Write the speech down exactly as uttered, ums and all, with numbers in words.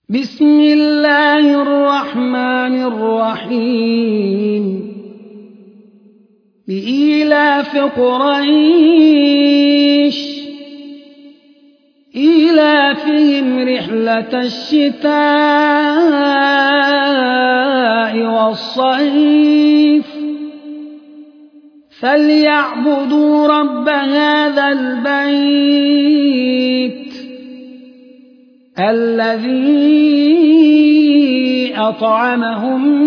بسم الله الرحمن الرحيم لإيلاف قريش إيلافهم رحلة الشتاء والصيف فليعبدوا رب هذا البيت الذي أطعمهم